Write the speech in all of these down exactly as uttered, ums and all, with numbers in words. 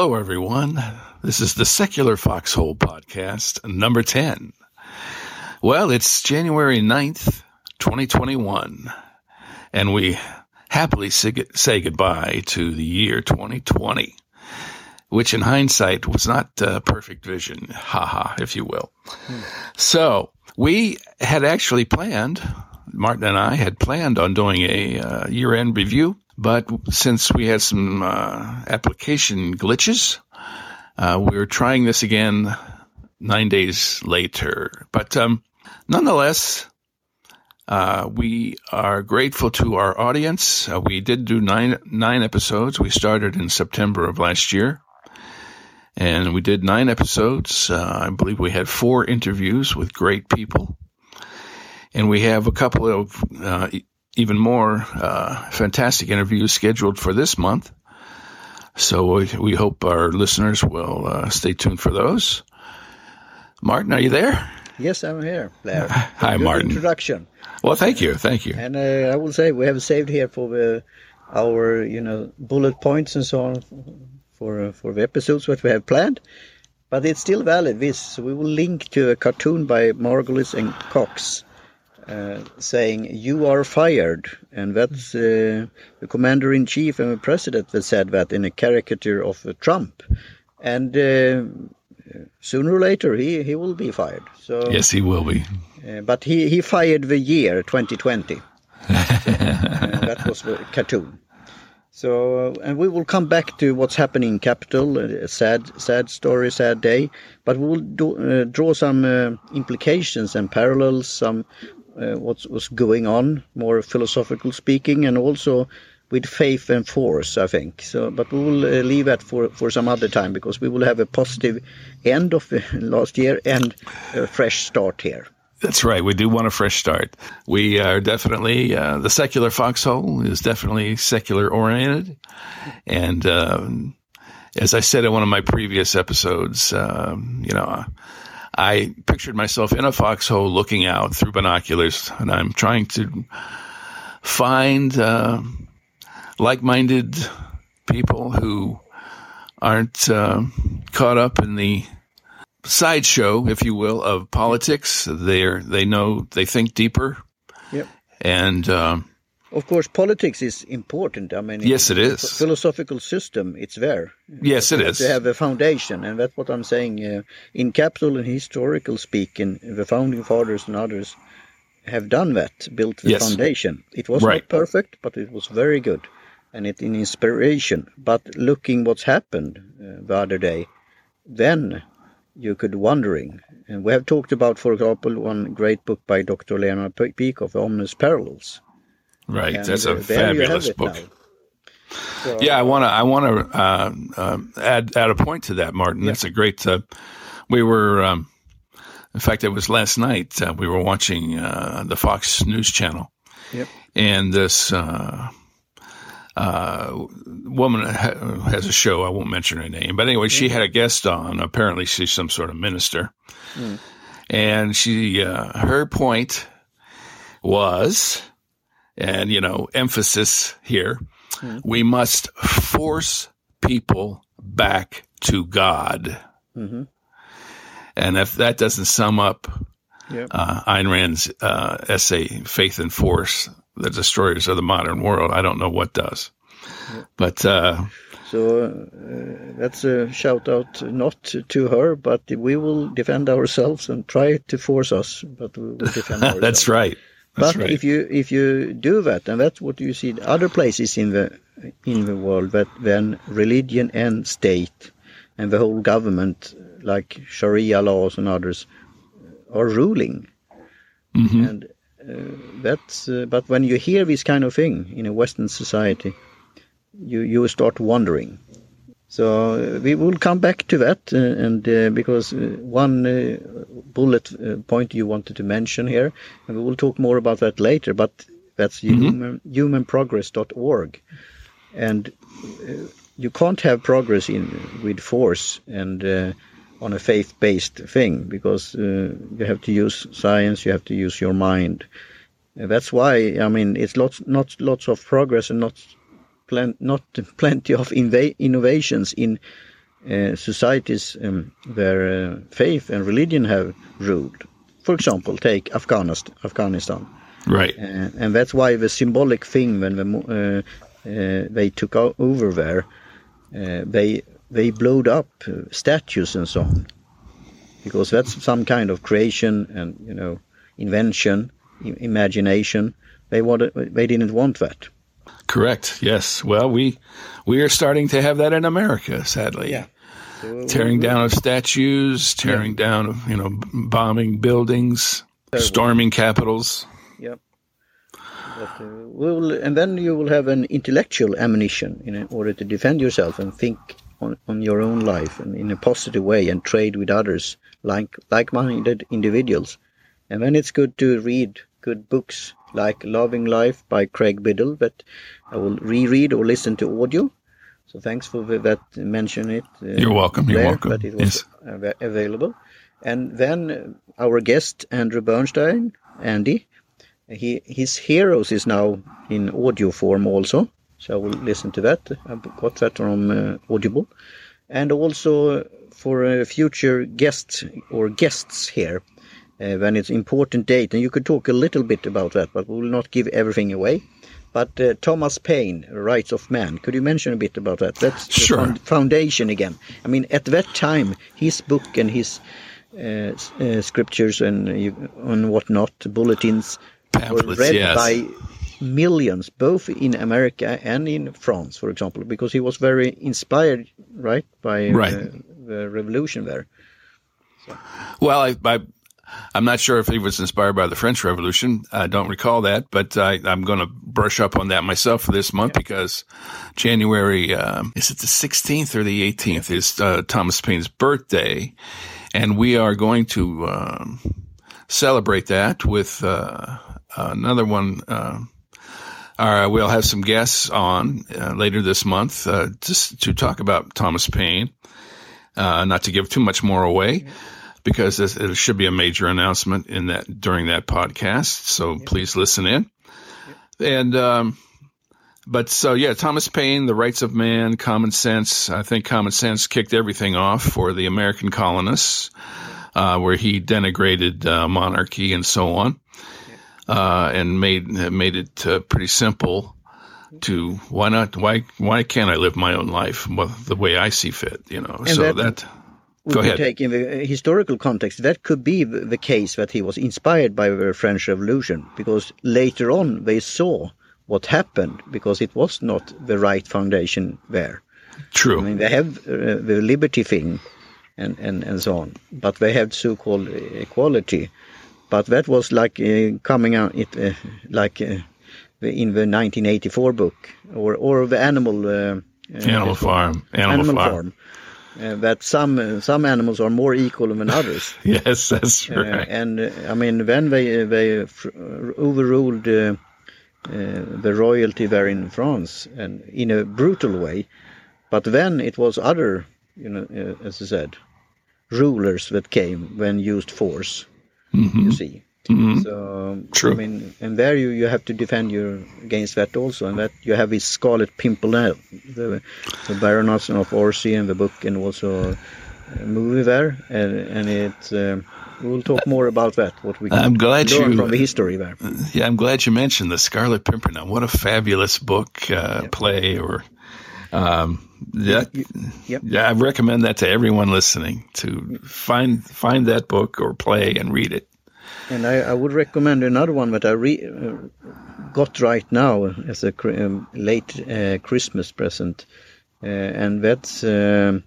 Hello, everyone. This is the Secular Foxhole Podcast, number ten. Well, it's January ninth, twenty twenty-one, and we happily say goodbye to the year twenty twenty, which in hindsight was not uh, perfect vision, haha, if you will. Hmm. So we had actually planned, Martin and I had planned on doing a uh, year-end review, but since we had some uh, application glitches, uh, we were trying this again nine days later. But um, nonetheless, uh, we are grateful to our audience. Uh, we did do nine nine episodes. We started in September of last year, and we did nine episodes. Uh, I believe we had four interviews with great people, and we have a couple of uh, even more uh, fantastic interviews scheduled for this month. So we, we hope our listeners will uh, stay tuned for those. Martin, are you there? Yes, I'm here, Blair. Hi, Good Martin. Introduction. Well, thank you, thank you. And uh, I will say we have saved here for the, our, you know, bullet points and so on for uh, for the episodes that we have planned. But it's still valid. This so we will link to a cartoon by Margulis and Cox. Uh, saying you are fired, and that's uh, the commander-in-chief and the president that said that in a caricature of uh, Trump, and uh, sooner or later he, he will be fired. So yes, he will be. Uh, but he, he fired the year twenty twenty. So, uh, that was the cartoon. So and we will come back to what's happening in Capitol. A sad sad story, sad day. But we will do, uh, draw some uh, implications and parallels. Some. Uh, what's what's going on, more philosophical speaking, and also with faith and force, I think. So, but we will uh, leave that for, for some other time, because we will have a positive end of the last year and a fresh start here. That's right. We do want a fresh start. We are definitely, uh, the Secular Foxhole is definitely secular oriented. And uh, as I said in one of my previous episodes, uh, you know, I pictured myself in a foxhole looking out through binoculars, and I'm trying to find uh, like-minded people who aren't uh, caught up in the sideshow, if you will, of politics. They're, they know, they think deeper. Yep. And uh, of course, politics is important. I mean, yes, it is. Philosophical system, it's there. Yes, it is. To have a foundation, and that's what I'm saying. Uh, in Capitol and historical speaking, the founding fathers and others have done that, built the yes. foundation. It was right. not perfect, but it was very good, and it an inspiration. But looking what's happened uh, the other day, then you could wondering. And we have talked about, for example, one great book by Doctor Leonard Peikoff, Omnis Parallels. Right, and, that's a uh, fabulous book. So, yeah, I want to. I want to uh, uh, add add a point to that, Martin. Yeah. That's a great. Uh, we were, um, in fact, it was last night. Uh, we were watching uh, the Fox News Channel, yep. and this uh, uh, woman ha- has a show. I won't mention her name, but anyway, she had a guest on. Apparently, she's some sort of minister, mm. and she uh, her point was. And, you know, emphasis here, mm-hmm. we must force people back to God. Mm-hmm. And if that doesn't sum up yep. uh, Ayn Rand's uh, essay, Faith and Force, the Destroyers of the Modern World, I don't know what does. Yep. But uh, so uh, that's a shout out not to her, but we will defend ourselves and try to force us, but we will defend ourselves. That's right. But right. if you if you do that, and that's what you see in other places in the in the world, that then religion and state and the whole government, like Sharia laws and others, are ruling. Mm-hmm. And uh, that's uh, but when you hear this kind of thing in a Western society, you you start wondering. So uh, we will come back to that, uh, and uh, because uh, one uh, bullet uh, point you wanted to mention here, and we will talk more about that later, but that's mm-hmm. human, human progress dot org. And uh, you can't have progress in with force and uh, on a faith-based thing, because uh, you have to use science, you have to use your mind. And that's why, I mean, it's lots, not lots of progress and not Plen- not plenty of inva- innovations in uh, societies um, where uh, faith and religion have ruled. For example, take Afghanistan. Afghanistan. Right. Uh, and that's why the symbolic thing when the, uh, uh, they took over there, uh, they they blowed up uh, statues and so on, because that's some kind of creation and, you know, invention, I- imagination. They wanted, they didn't want that. Correct. Yes. Well, we we are starting to have that in America, sadly. Yeah. So tearing we, down of statues, tearing yeah. down of, you know, bombing buildings, terrible. Storming capitals. Yeah. But, uh, we'll, and then you will have an intellectual ammunition in order to defend yourself and think on, on your own life and in a positive way and trade with others, like like-minded individuals. And then it's good to read good books like Loving Life by Craig Biddle that I will reread or listen to audio. So thanks for that, mention it. Uh, You're welcome. You're there, welcome. But it was yes. av- available. And then our guest, Andrew Bernstein, Andy, he his Heroes is now in audio form also. So I will listen to that. I got that from uh, Audible. And also for a future guest or guests here, uh, when it's important date. And you could talk a little bit about that, but we will not give everything away. But uh, Thomas Paine, Rights of Man, could you mention a bit about that? That's the sure. foundation again. I mean, at that time, his book and his uh, uh, scriptures and uh, and whatnot, bulletins, pamphlets, were read yes. by millions, both in America and in France, for example, because he was very inspired, right, by right. Uh, the revolution there. So. Well, I, I, I'm not sure if he was inspired by the French Revolution. I don't recall that, but I, I'm going to brush up on that myself for this month yeah. because January, um, is it the sixteenth or the eighteenth, is uh, Thomas Paine's birthday, and we are going to um, celebrate that with uh, another one. Uh, Uh, we'll have some guests on uh, later this month uh, just to talk about Thomas Paine, uh, not to give too much more away, because this, it should be a major announcement in that during that podcast. So yeah. please listen in. Yeah. And um, but so yeah, Thomas Paine, The Rights of Man, Common Sense. I think Common Sense kicked everything off for the American colonists, uh, where he denigrated uh, monarchy and so on. Uh, and made made it uh, pretty simple to why not why why can't I live my own life the way I see fit, you know? And so that, that go ahead. Take in the historical context, that could be the case that he was inspired by the French Revolution, because later on they saw what happened because it was not the right foundation there. True. I mean, they have uh, the liberty thing and, and, and so on, but they have so-called equality. But that was like uh, coming out it uh, like uh, in the nineteen eighty-four book, or or the animal uh, Animal uh, Farm, Animal, animal Farm. farm. Uh, that some uh, some animals are more equal than others. Yes, that's right. Uh, and uh, I mean, when they they f- overruled uh, uh, the royalty there in France, and in a brutal way, but then it was other, you know, uh, as I said, rulers that came when used force. Mm-hmm. You see, mm-hmm. so True. I mean, and there you, you have to defend you against that also, and that you have this Scarlet Pimpernel, the, the Baroness of Orsi, and the book, and also a movie there, and and it uh, we'll talk more about that. What we can I'm glad learn you, from the history there. Yeah, I'm glad you mentioned the Scarlet Pimpernel. What a fabulous book, uh, yeah. play, or. Um, that, yep. Yeah, I recommend that to everyone listening to find find that book or play and read it. And I, I would recommend another one that I re, uh, got right now as a um, late uh, Christmas present, uh, and that's uh,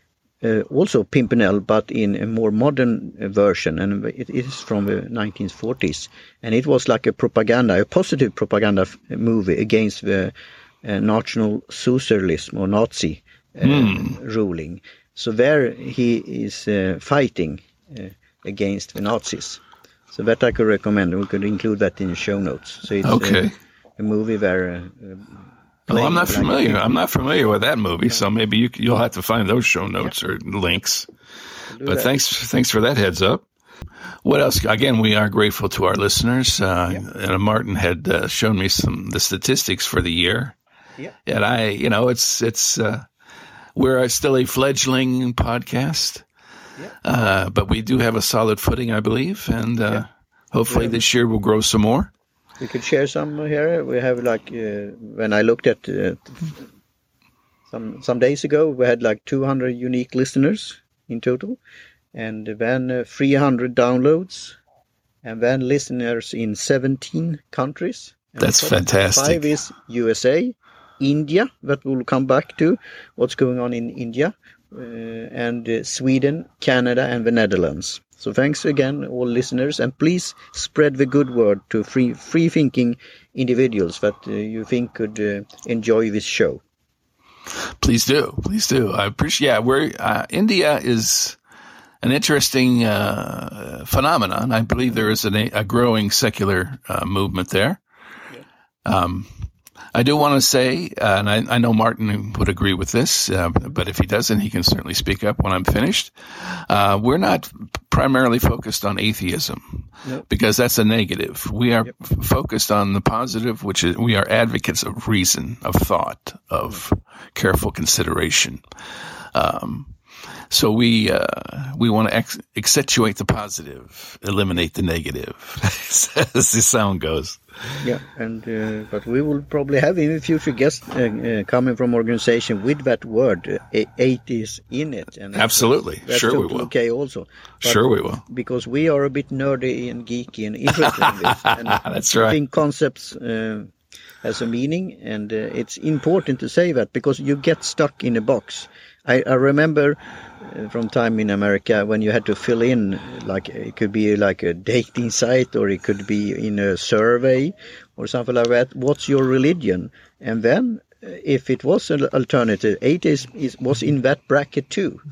uh, also Pimpernel, but in a more modern version, and it is from the nineteen forties, and it was like a propaganda, a positive propaganda f- movie against the Uh, National Socialism or Nazi uh, mm. ruling. So there he is uh, fighting uh, against the Nazis. So that I could recommend. We could include that in the show notes. So it's okay. uh, a movie where. Uh, well, I'm not familiar. I'm not familiar with that movie, so maybe you, you'll have to find those show notes yeah. or links. But that. thanks, thanks for that heads up. What else? Again, we are grateful to our listeners. Uh, yeah. And Martin had uh, shown me some the statistics for the year. Yeah. And I, you know, it's, it's, uh, we're still a fledgling podcast, yeah. uh, but we do have a solid footing, I believe, and uh, yeah. hopefully yeah. this year we'll grow some more. We could share some here. We have like uh, when I looked at uh, some some days ago, we had like two hundred unique listeners in total, and then uh, three hundred downloads, and then listeners in seventeen countries. And that's fantastic. Five is U S A, India, that we'll come back to, what's going on in India, uh, and uh, Sweden, Canada, and the Netherlands. So thanks again, all listeners, and please spread the good word to free free thinking individuals that uh, you think could uh, enjoy this show. Please do, please do. I appreciate. Yeah, we're uh, India is an interesting uh, phenomenon. I believe there is an, a growing secular uh, movement there. Um, I do want to say, uh, and I, I know Martin would agree with this, uh, but if he doesn't, he can certainly speak up when I'm finished. Uh, we're not primarily focused on atheism, nope. because that's a negative. We are yep. f- focused on the positive, which is we are advocates of reason, of thought, of careful consideration. Um, So we uh, we want to ex- accentuate the positive, eliminate the negative, as the sound goes. Yeah, and uh, but we will probably have in the future guests uh, uh, coming from organization with that word uh, atheist in it. And absolutely, that's, that's sure totally we will. Okay, also. But sure we will, because we are a bit nerdy and geeky and interested in this. And that's right. I think concepts uh, has a meaning, and uh, it's important to say that because you get stuck in a box. I, I remember. From time in America when you had to fill in, like it could be like a dating site or it could be in a survey or something like that. What's your religion? And then if it was an alternative, atheism is, was in that bracket too.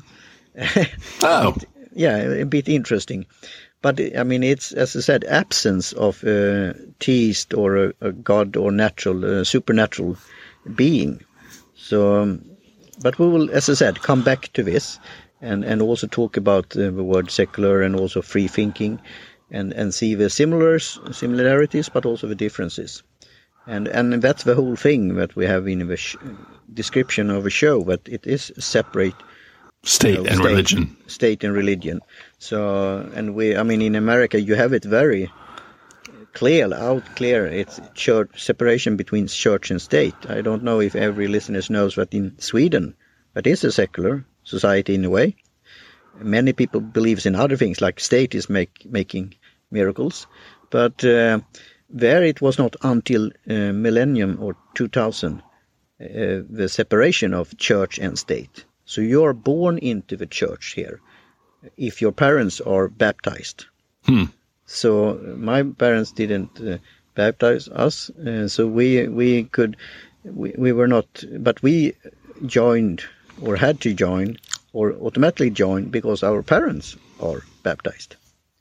Oh. It, yeah, a bit interesting. But I mean, it's, as I said, absence of a theist or a, a god or natural, uh, supernatural being. So, um, but we will, as I said, come back to this and, and also talk about uh, the word secular and also free thinking and, and see the similars, similarities, but also the differences. And and that's the whole thing that we have in the sh- description of a show, that it is separate state you know, and state, religion. State and religion. So, and we, I mean, in America, you have it very clear, out clear. It's church separation between church and state. I don't know if every listener knows that in Sweden, that is a secular society in a way. Many people believes in other things, like state is make, making miracles. But uh, there it was not until uh, millennium or two thousand, uh, the separation of church and state. So you are born into the church here if your parents are baptized. Hmm. So my parents didn't uh, baptize us, uh, so we we could we, we were not, but we joined or had to join or automatically join because our parents are baptized.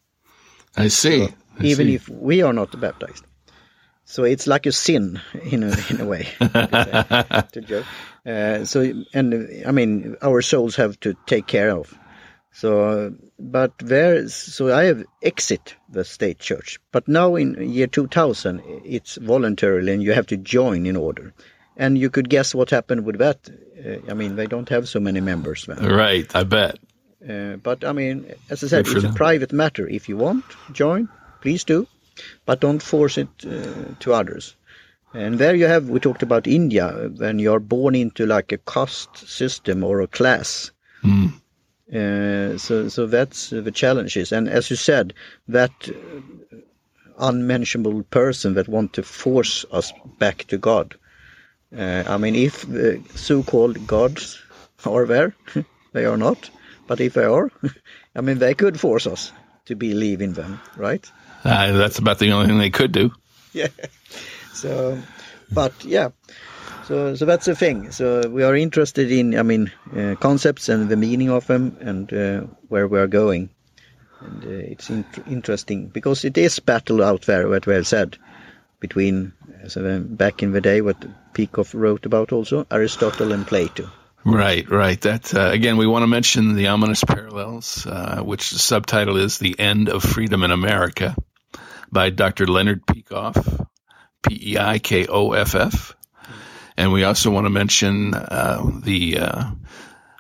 I see. So I even see. if we are not baptized, so it's like a sin in a in a way. to joke. Uh, so and I mean our souls have to take care of. So, but there, so I have exit the state church. But now in year two thousand, it's voluntarily and you have to join in order. And you could guess what happened with that. Uh, I mean, they don't have so many members then. Right, I bet. Uh, but I mean, as I said, Good it's for a them. private matter. If you want, join, please do. But don't force it uh, to others. And there you have, we talked about India, when you're born into like a caste system or a class. Mm. Uh, so, so that's uh, the challenges. And as you said, that uh, unmentionable person that want to force us back to God. Uh, I mean, if the so-called gods are there, they are not. But if they are, I mean, they could force us to believe in them, right? Uh, that's about the only thing they could do. Yeah. So, but yeah. So, so that's the thing. So we are interested in, I mean, uh, concepts and the meaning of them and uh, where we are going. And uh, it's in- interesting because it is battle out there, what well said, between, so then back in the day, what Peikoff wrote about also, Aristotle and Plato. Right, right. That uh, again, we want to mention the ominous parallels, uh, which the subtitle is "The End of Freedom in America" by Doctor Leonard Peikoff, P E I K O F F. And we also want to mention uh, the uh,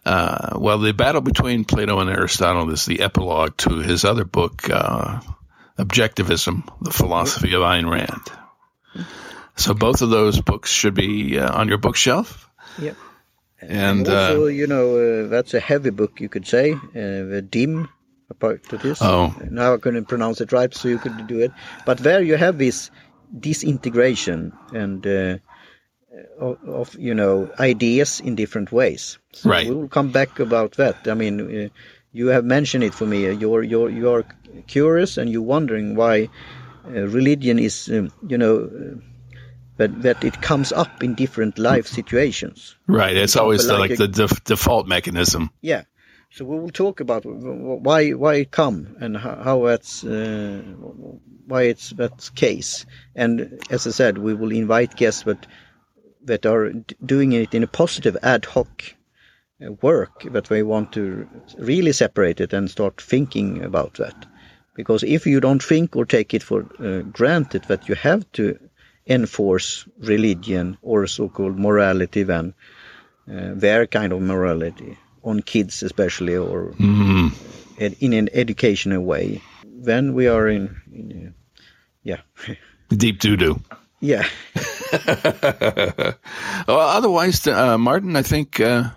uh, well, the battle between Plato and Aristotle is the epilogue to his other book, uh, Objectivism, the Philosophy of Ayn Rand. So both of those books should be uh, on your bookshelf. Yep. And, and also, uh, you know, uh, that's a heavy book, you could say, uh, the dim part to this. Oh. Now I couldn't pronounce it right, so you could do it. But there you have this disintegration and uh, of, of, you know, ideas in different ways. So right. we will come back about that. I mean, uh, you have mentioned it for me. You're you're you're curious and you're wondering why uh, religion is, um, you know, uh, that that it comes up in different life situations. Right. It's always the, like, like the a, def- default mechanism. Yeah. So we will talk about why why it come and how, how that's uh, why it's that case. And as I said, we will invite guests that that are doing it in a positive ad hoc work, that they want to really separate it and start thinking about that. Because if you don't think or take it for uh, granted that you have to enforce religion or so-called morality, then uh, their kind of morality on kids especially, or mm. ed- in an educational way, then we are in, in uh, yeah. Deep doo-doo. Yeah. Well, otherwise, uh, Martin, I think uh,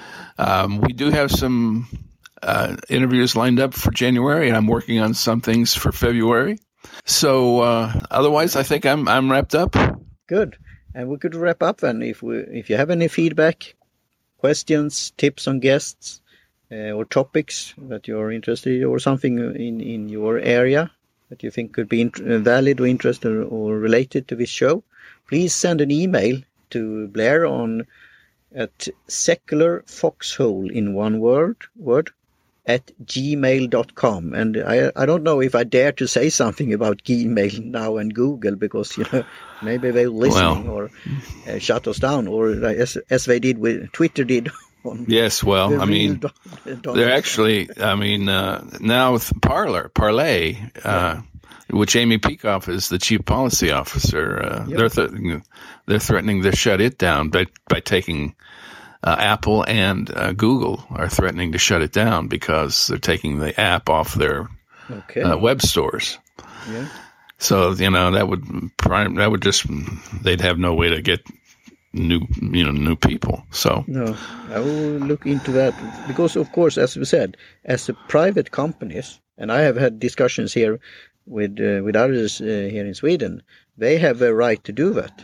um, we do have some uh, interviews lined up for January, and I'm working on some things for February. So uh, otherwise, I think I'm I'm wrapped up. Good. And we could wrap up then. If we if you have any feedback, questions, tips on guests, uh, or topics that you're interested in, or something in, in your area that you think could be int- valid or interested or related to this show, please send an email to Blair on at secular foxhole in one word word at gmail dot com. And I I don't know if I dare to say something about Gmail now and Google, because, you know, maybe they're listening well, or uh, shut us down, or uh, as, as they did with Twitter did. On yes, well, I mean, do- they're actually, I mean, uh, now with Parler, Parlay, uh, yeah. which Amy Peikoff is the chief policy officer, uh, yep. they're th- they're threatening to shut it down by by taking uh, Apple and uh, Google are threatening to shut it down because they're taking the app off their okay. uh, web stores. Yeah. So, you know, that would prime, that would just, they'd have no way to get new, you know, new people. So no, I will look into that, because, of course, as we said, as a private companies, and I have had discussions here with uh, with others uh, here in Sweden, they have a right to do that.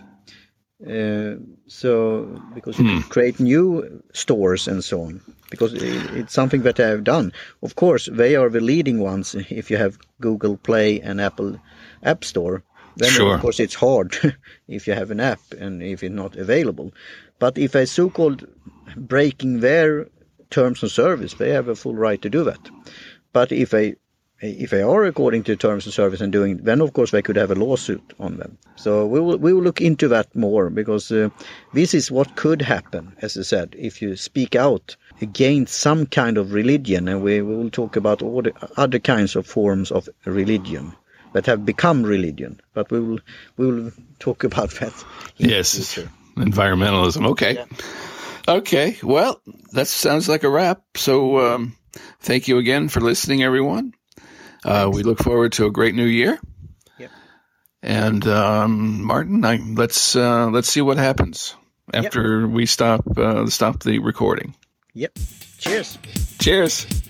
Uh, so because you hmm. can create new stores and so on, because it, it's something that they have done. Of course, they are the leading ones. If you have Google Play and Apple App Store, then sure. of course it's hard if you have an app and if it's not available. But if a so-called breaking their terms of service, they have a full right to do that. But if a If they are according to terms of service and doing, then of course they could have a lawsuit on them. So we will we will look into that more, because uh, this is what could happen, as I said, if you speak out against some kind of religion, and we, we will talk about all the other kinds of forms of religion that have become religion. But we will we will talk about that in yes, the future. Environmentalism. Okay, yeah. Okay. Well, that sounds like a wrap. So um, thank you again for listening, everyone. Uh, we look forward to a great new year. Yep. And um, Martin, I, let's uh, let's see what happens after yep. we stop uh, stop the recording. Yep. Cheers. Cheers.